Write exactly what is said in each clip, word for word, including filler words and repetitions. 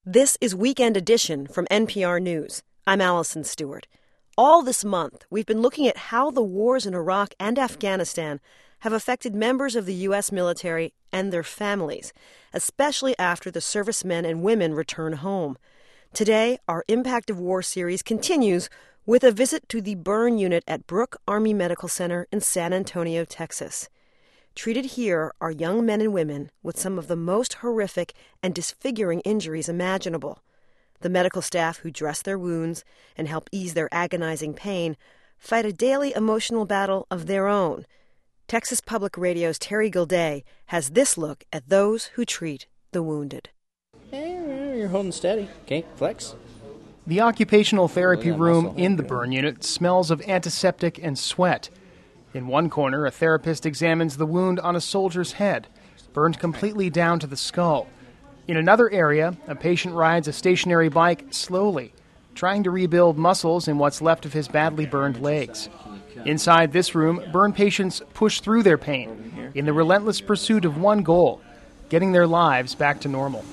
This is Weekend Edition from N P R News. I'm Allison Stewart. All this month, we've been looking at how the wars in Iraq and Afghanistan have affected members of the U S military and their families, especially after the servicemen and women return home. Today, our Impact of War series continues with a visit to the burn unit at Brooke Army Medical Center in San Antonio, Texas. Treated here are young men and women with some of the most horrific and disfiguring injuries imaginable. The medical staff who dress their wounds and help ease their agonizing pain fight a daily emotional battle of their own. Texas Public Radio's Terry Gilday has this look at those who treat the wounded. Hey, you're holding steady. Okay, flex. The occupational therapy room in the burn unit smells of antiseptic and sweat. In one corner, a therapist examines the wound on a soldier's head, burned completely down to the skull. In another area, a patient rides a stationary bike slowly, trying to rebuild muscles in what's left of his badly burned legs. Inside this room, burn patients push through their pain in the relentless pursuit of one goal, getting their lives back to normal.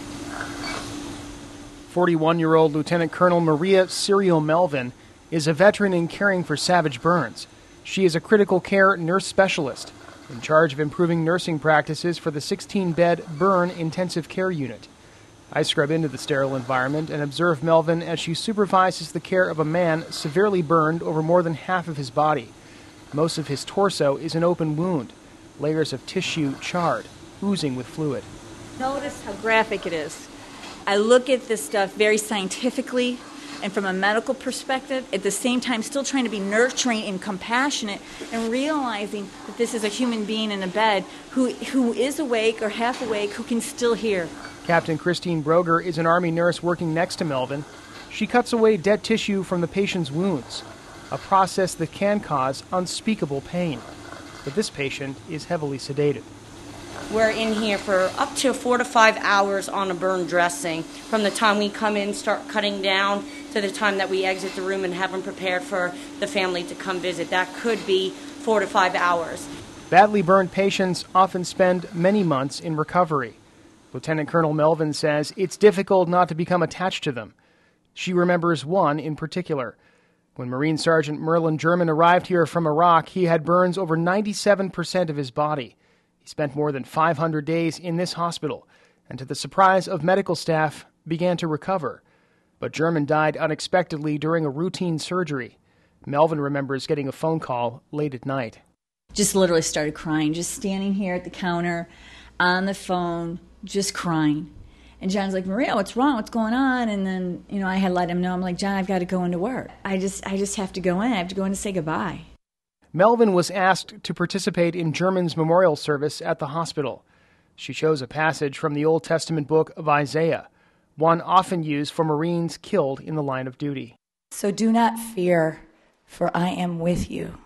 forty-one-year-old Lieutenant Colonel Maria Serial Melvin is a veteran in caring for savage burns. She is a critical care nurse specialist in charge of improving nursing practices for the sixteen-bed burn intensive care unit. I scrub into the sterile environment and observe Melvin as she supervises the care of a man severely burned over more than half of his body. Most of his torso is an open wound, layers of tissue charred, oozing with fluid. Notice how graphic it is. I look at this stuff very scientifically and from a medical perspective, at the same time still trying to be nurturing and compassionate and realizing that this is a human being in a bed who who is awake or half awake, who can still hear. Captain Christine Broger is an Army nurse working next to Melvin. She cuts away dead tissue from the patient's wounds, a process that can cause unspeakable pain. But this patient is heavily sedated. We're in here for up to four to five hours on a burn dressing. From the time we come in, start cutting down, to the time that we exit the room and have them prepared for the family to come visit. That could be four to five hours. Badly burned patients often spend many months in recovery. Lieutenant Colonel Melvin says it's difficult not to become attached to them. She remembers one in particular. When Marine Sergeant Merlin German arrived here from Iraq, he had burns over ninety-seven percent of his body. He spent more than five hundred days in this hospital, and to the surprise of medical staff, began to recover. But German died unexpectedly during a routine surgery. Melvin remembers getting a phone call late at night. Just literally started crying, just standing here at the counter, on the phone, just crying. And John's like, Maria, what's wrong? What's going on? And then, you know, I had let him know. I'm like, John, I've got to go into work. I just, I just have to go in. I have to go in to say goodbye. Melvin was asked to participate in German's memorial service at the hospital. She chose a passage from the Old Testament book of Isaiah, one often used for Marines killed in the line of duty. So do not fear, for I am with you.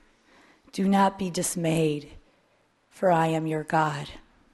Do not be dismayed, for I am your God.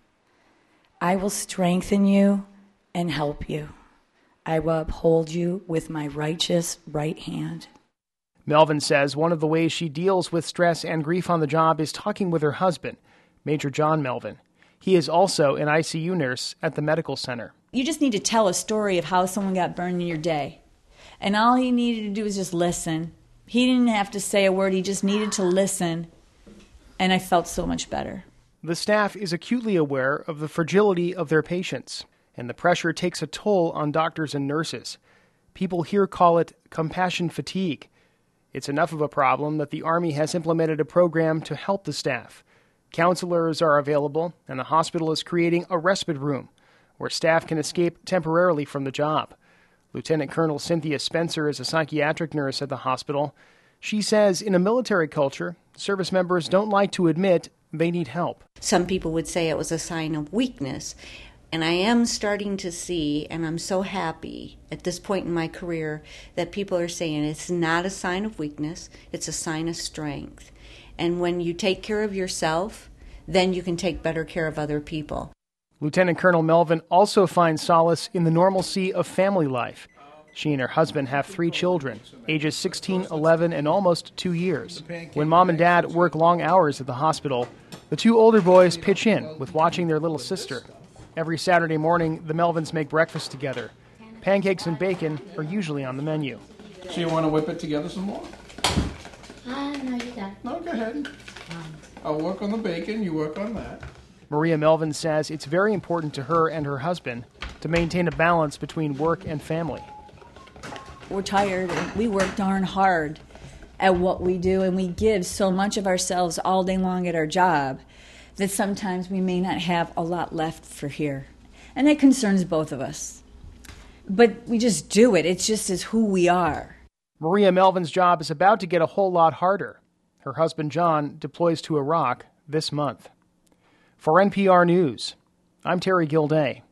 I will strengthen you and help you. I will uphold you with my righteous right hand. Melvin says one of the ways she deals with stress and grief on the job is talking with her husband, Major John Melvin. He is also an I C U nurse at the medical center. You just need to tell a story of how someone got burned in your day. And all he needed to do was just listen. He didn't have to say a word. He just needed to listen. And I felt so much better. The staff is acutely aware of the fragility of their patients, and the pressure takes a toll on doctors and nurses. People here call it compassion fatigue. It's enough of a problem that the Army has implemented a program to help the staff. Counselors are available, and the hospital is creating a respite room where staff can escape temporarily from the job. Lieutenant Colonel Cynthia Spencer is a psychiatric nurse at the hospital. She says in a military culture, service members don't like to admit they need help. Some people would say it was a sign of weakness. And I am starting to see, and I'm so happy at this point in my career, that people are saying it's not a sign of weakness, it's a sign of strength. And when you take care of yourself, then you can take better care of other people. Lieutenant Colonel Melvin also finds solace in the normalcy of family life. She and her husband have three children, ages sixteen, eleven, and almost two years. When mom and dad work long hours at the hospital, the two older boys pitch in with watching their little sister. Every Saturday morning, the Melvins make breakfast together. Pancakes and bacon are usually on the menu. So you want to whip it together some more? Uh, no, you don't. No, go ahead. I'll work on the bacon, you work on that. Maria Melvin says it's very important to her and her husband to maintain a balance between work and family. We're tired and we work darn hard at what we do, and we give so much of ourselves all day long at our job that sometimes we may not have a lot left for here. And that concerns both of us. But we just do it. It's just as who we are. Maria Melvin's job is about to get a whole lot harder. Her husband, John, deploys to Iraq this month. For N P R News, I'm Terry Gilday.